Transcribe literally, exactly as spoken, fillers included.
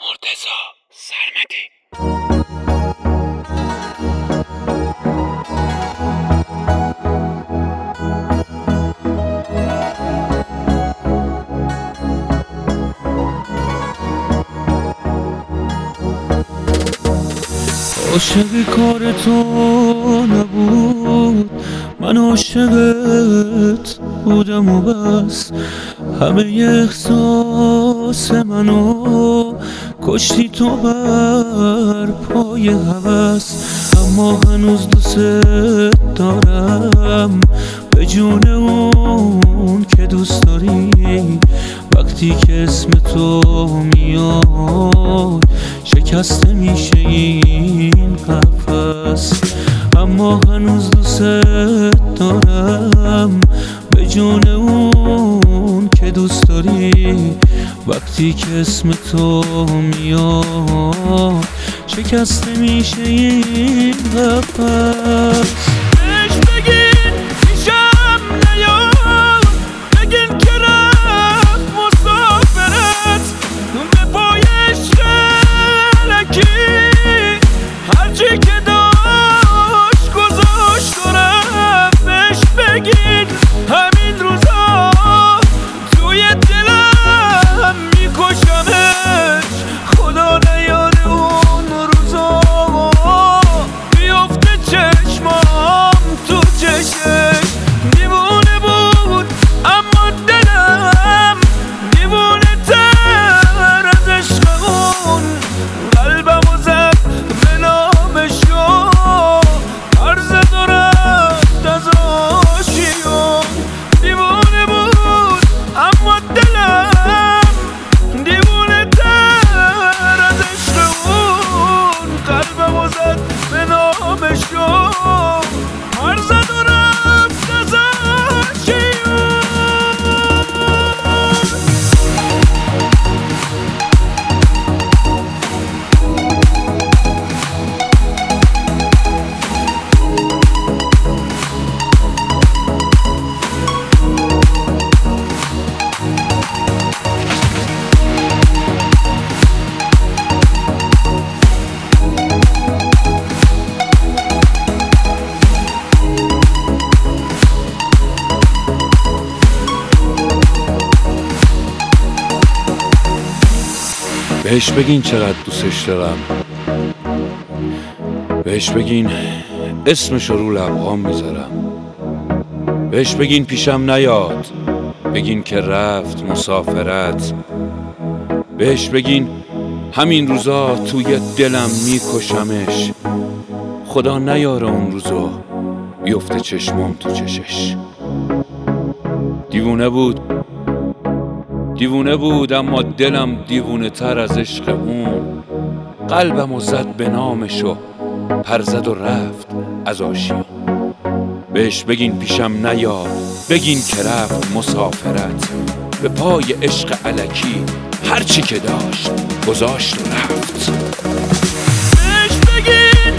مرتضی سرمدی. عاشق کار تو نبود، من عاشقت بودم و بس. همه احساس منو کشتی تو بر پای هوس. اما هنوز دوست دارم به جون اون که دوست داری. وقتی که اسم تو میاد شکسته میشه این قفس. اما هنوز دوست دارم به جون اون که دوست داری. وقتی که اسم تو میاد شکسته میشه این قفس. بهش بگین پیشم نیاد، بگین که رفت مسافرت به پای عشق الکی. هرچی که داشت گذاشت و رفت. بهش بگین همین روزا توی دلم میکشمش. خدا نیاره اون روزا بیفته چشمام تو چشش. دیوونه بود اما دلم دیوونه تر از عشق اون. قلبمو زد به نامشو، پر زد و رفت از آشیون. دیوونه بود اما دلم دیوونه تر از عشق اون. قلبمو زد به نامشو، پر زد و رفت از آشیون. بهش بگین چقدر دوستش دارم. بهش بگین اسمش رو لبهام میذارم. بهش بگین پیشم نیاد، بگین که رفت مسافرت. بهش بگین همین روزا توی دلم میکشمش. خدا نیاره اون روزا بیفته چشمام تو چشش. دیوونه بود دیوونه بود اما دلم دیوونه تر از عشق اون. قلبمو زد به نامشو، پر زد و رفت از آشیون. بهش بگین پیشم نیاد، بگین که رفت مسافرت به پای عشق الکی. هرچی که داشت گذاشت و رفت. بهش بگین